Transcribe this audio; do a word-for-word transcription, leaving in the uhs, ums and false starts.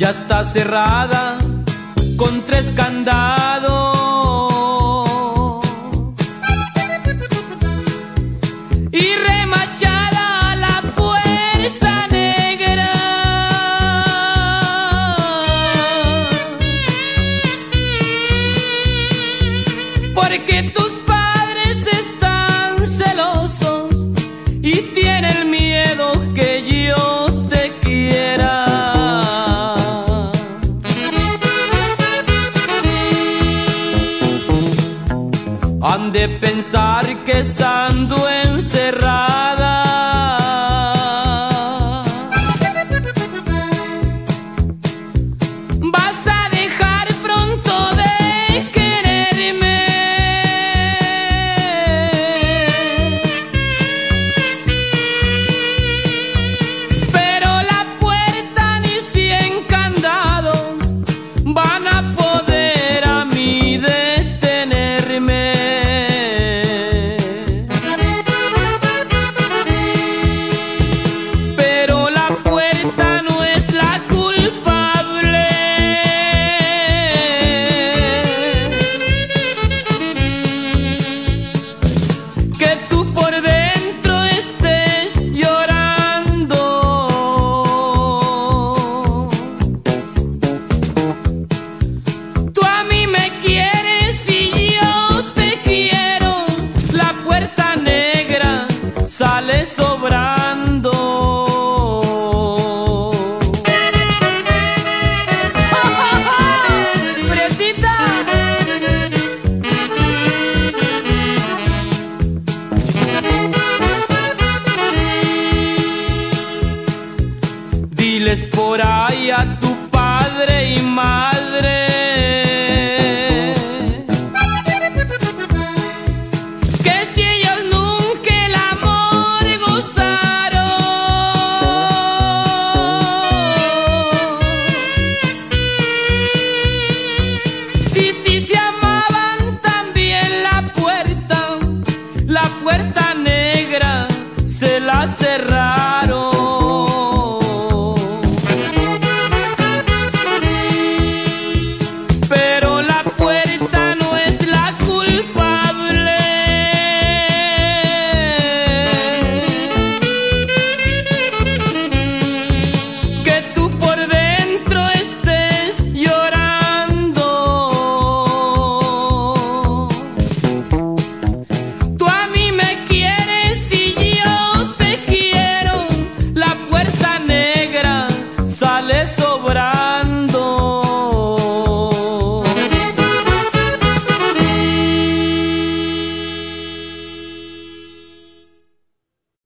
ya está cerrada con tres candados y remachada la puerta negra, porque tus padres están celosos y tienen miedo que yo te quiera. Han de pensar que estando encerrada vas a dejar pronto de quererme, pero la puerta ni cien candados van a poder a mí detenerme. Sale sobrando. ¡Prietita! Diles por ahí a tu padre y madre